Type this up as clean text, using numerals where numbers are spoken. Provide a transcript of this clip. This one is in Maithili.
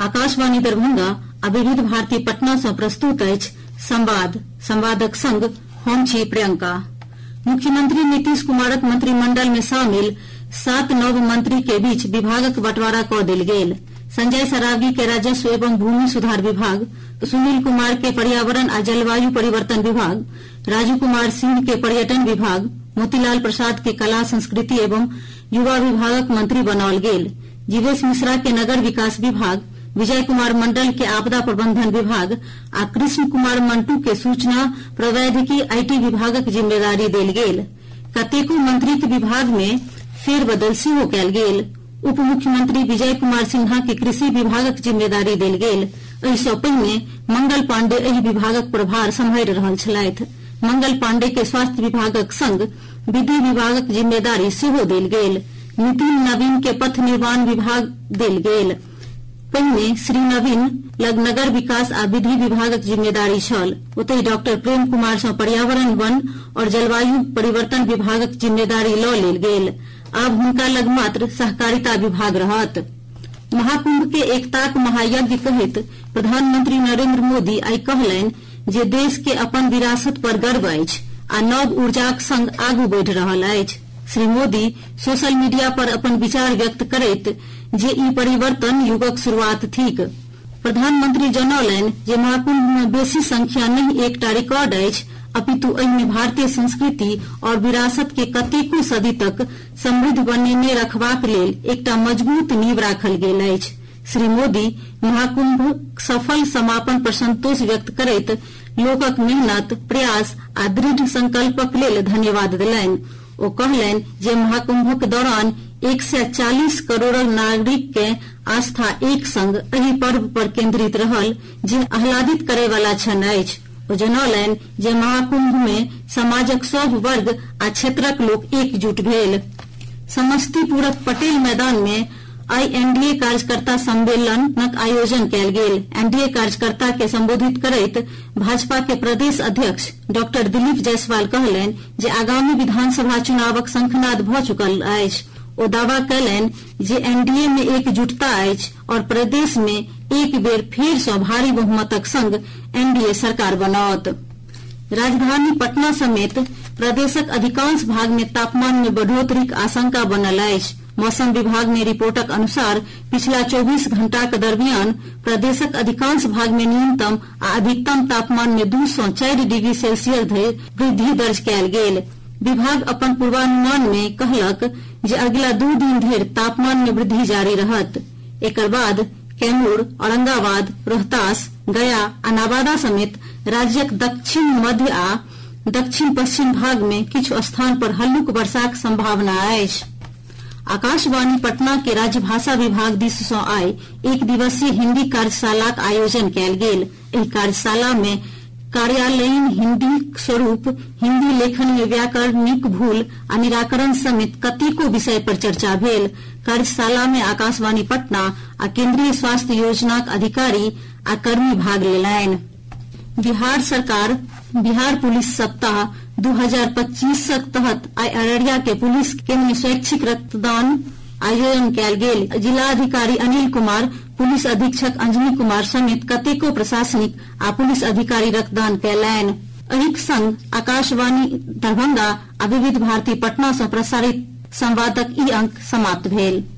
आकाशवाणी दरभंगा आ विविध भारती पटना सँ प्रस्तुत अछि संवाद। संवादक संग हम छी प्रियंका। मुख्यमंत्री नीतीश कुमारक मंत्रिमंडल में शामिल 7 नव मंत्री के बीच विभागक बंटवारा कऽ देल गेल। संजय सरावगी के राजस्व एवं भूमि सुधार विभाग, सुनील कुमार के पर्यावरण आ जलवायु परिवर्तन विभाग, राजू कुमार सिंह के पर्यटन विभाग, मोतीलाल प्रसाद के कला संस्कृति एवं युवा विभागक मंत्री बनाओल गेल। जीवेश मिश्रा के नगर विकास विभाग, विजय कुमार मंडल के आपदा प्रबंधन विभाग आ कृष्ण कुमार मंटू के सूचना प्रौद्योगिकी आईटी विभागक जिम्मेदारी देल गेल। कतेको मंत्रीक विभाग में फेरबदल सेहो कयल गेल। उप मुख्यमंत्री विजय कुमार सिन्हा के कृषि विभागक जिम्मेदारी देल गेल। एहि सँ पहिने मंगल पांडे एहि विभागक प्रभार सम्हारि रहल छलथि। मंगल पांडे के स्वास्थ्य विभागक संग विधि विभागक जिम्मेदारी सेहो देल गेल। नितिन नवीन के पथ निर्माण विभाग देल गेल। पहिने श्री नवीन लग नगर विकास आ विधि विभागक जिम्मेदारी छल। ओतहि डॉक्टर प्रेम कुमार सँ पर्यावरण, वन और जलवायु परिवर्तन विभागक जिम्मेदारी लऽ लेल गेल। आब हुनका लग मात्र सहकारिता विभाग रहत। महाकुंभ के एकताक महायज्ञ कहैत प्रधानमंत्री नरेंद्र मोदी आइ कहलनि जे देश के अपन विरासत पर गर्व अछि आ नव ऊर्जाक संग आगू बढ़ि रहल अछि। श्री मोदी सोशल मीडिया पर अपन विचार व्यक्त करैत जे ई परिवर्तन युगक शुरुआत थिक। प्रधानमंत्री जनौलनि जे महाकुंभ में बेसी संख्या नहि एकटा रिकॉर्ड अछि, अपितु एहि में भारतीय संस्कृति और विरासत के कतेको सदी तक समृद्ध बनेने रखबाक लेल एकटा मजबूत नींव राखल गेल अछि। श्री मोदी महाकुंभ सफल समापन पर संतोष व्यक्त करैत लोकक मेहनत, प्रयास आ दृढ़ संकल्पक लेल धन्यवाद देलनि। ओ कहलनि जे महाकुंभक दौरान 140 करोड़ नागरिक के आस्था एक संग एहि पर्व पर केंद्रित रहल जे आह्लादित करय वाला क्षण अछि। ओ जनौलनि जे महाकुंभ में समाजक सभ वर्ग आ क्षेत्रक लोक एकजुट भेल। समस्तीपुरक पटेल मैदान में आइ एनडीए कार्यकर्ता सम्मेलनक आयोजन कयल गेल। एनडीए कार्यकर्ता के संबोधित करैत भाजपा के प्रदेश अध्यक्ष डॉक्टर दिलीप जायसवाल कहलनि जे आगामी विधानसभा चुनावक शंखनाद भऽ चुकल अछि। ओ दावा कयलनि जे एनडीए में एकजुटता अछि और प्रदेश में एक बेर फेर सँ भारी बहुमतक संग एनडीए सरकार बनाओत। राजधानी पटना समेत प्रदेशक अधिकांश भाग में तापमान में बढ़ोतरीक आशंका बनल अछि। मौसम विभाग ने रिपोर्टक अनुसार पिछला 24 घंटाक दरमियान प्रदेशक अधिकांश भाग में न्यूनतम आ अधिकतम तापमान में 2 सँ 4 डिग्री सेल्सियस धरि वृद्धि दर्ज कयल गेल। विभाग अपन पूर्वानुमान में कहलक जे अगिला 2 दिन धरि तापमान में वृद्धि जारी रहत। एकर बाद कैमूर, औरंगाबाद, रोहतास, गया आ नवादा समेत राज्यक दक्षिण मध्य आ दक्षिण पश्चिम भाग में किछु स्थान पर हल्लुक वर्षाक संभावना अछि। आकाशवाणी पटना के राजभाषा विभाग दिस सँ आइ 1 दिवसीय हिन्दी कार्यशालाक आयोजन कयल गेल। एहि कार्यशाला में कार्यालयीन हिन्दी स्वरूप, हिन्दी लेखन में व्याकरणिक भूल आ निराकरण समेत कतेको विषय पर चर्चा भेल। कार्यशाला में आकाशवाणी पटना आ केंद्रीय स्वास्थ्य योजनाक अधिकारी आ कर्मी भाग लेलनि। बिहार सरकार बिहार पुलिस सप्ताह 2025 तहत आइ अररिया के पुलिस केंद्र में स्वैच्छिक रक्तदान आयोजन कयल गेल। जिलाधिकारी अनिल कुमार, पुलिस अधीक्षक अंजनी कुमार समेत कतेको प्रशासनिक आ पुलिस अधिकारी रक्तदान कयलनि। एहिक संग आकाशवाणी दरभंगा आ विविध भारती पटना सँ प्रसारित संवादक ई अंक समाप्त भेल।